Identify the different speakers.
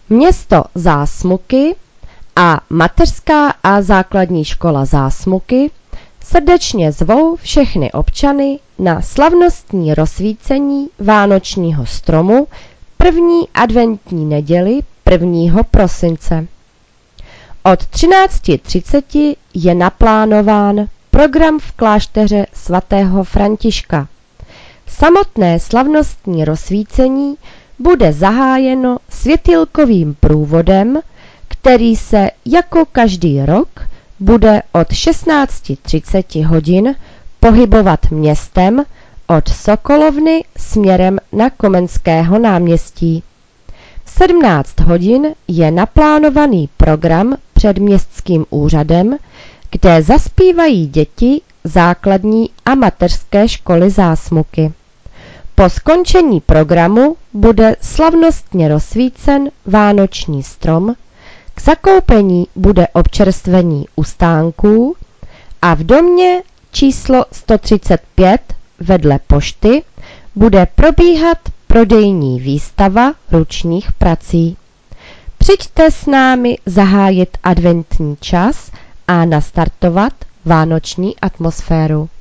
Speaker 1: Město Zásmuky a Mateřská a základní škola Zásmuky srdečně zvou všechny občany na slavnostní rozsvícení vánočního stromu první adventní neděli 1. prosince. Od 13:30 je naplánován program v klášteře svatého Františka. Samotné slavnostní rozsvícení bude zahájeno světýlkovým průvodem, který se jako každý rok bude od 16:30 hodin pohybovat městem od Sokolovny směrem na Komenského náměstí. V 17 hodin je naplánovaný program před městským úřadem, kde zaspívají děti základní a mateřské školy Zásmuky. Po skončení programu bude slavnostně rozsvícen vánoční strom, k zakoupení bude občerstvení u stánků a v domě číslo 135 vedle pošty bude probíhat prodejní výstava ručních prací. Přijďte s námi zahájit adventní čas a nastartovat vánoční atmosféru.